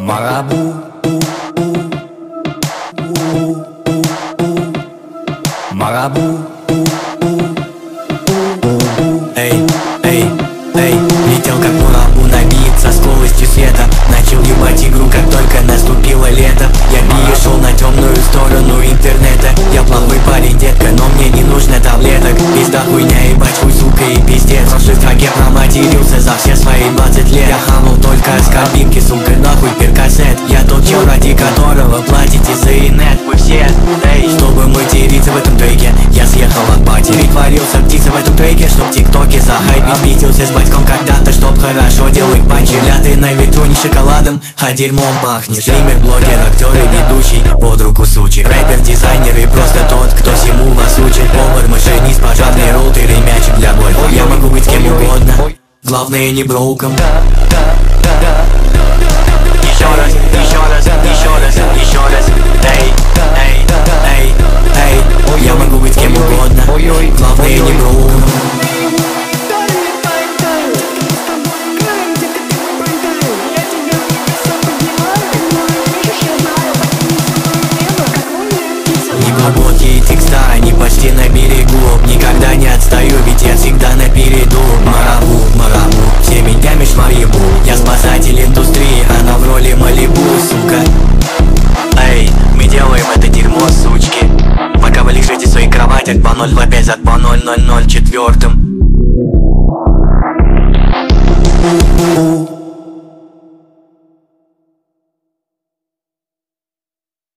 Марабу, Марабу. Эй, эй, эй, летел как марабу, набит со скоростью света. Начал ебать игру, как только наступило лето. Я перешел на темную сторону интернета. Я плохой парень, детка, но мне не нужно таблеток. Пизда хуйня, ебать, хуй, сука и пиздец. В прошлой строке проматерился за все свои 20 лет. Я хамал только с кабинки, сука, нахуй перкассет. Я тот чел, ради которого платите за инет. Вы все, эй, чтобы материться в этом треке, я съехал от пати. Притворился птицей в этом треке, чтоб тиктоке захайпить. Битился с батьком когда-то, чтоб хорошо делать панчи. Ляты на ветру не шоколадом, а дерьмом пахнет. Стример, блогер, актер и ведущий, под руку сучек. Рэпер, дизайнер и просто тот, кто всему вас учит. Повар, машинист, пожарный, роутер и мячик для гольфа. Я могу быть кем угодно, главное не броуком. Еще раз, еще раз, еще раз, еще раз. Эй, эй, эй, эй. Я могу быть кем угодно, главное не броуком. Глубокие текста, они почти на берегу. Никогда не отстаю, ведь я всегда напереду. Марабу, марабу, всеми днями шмаребу. Я спасатель индустрии, она в роли Малибу, сука. Эй, мы делаем это дерьмо, сучки. Пока вы лежите в своих кроватях по 025 от по 0004.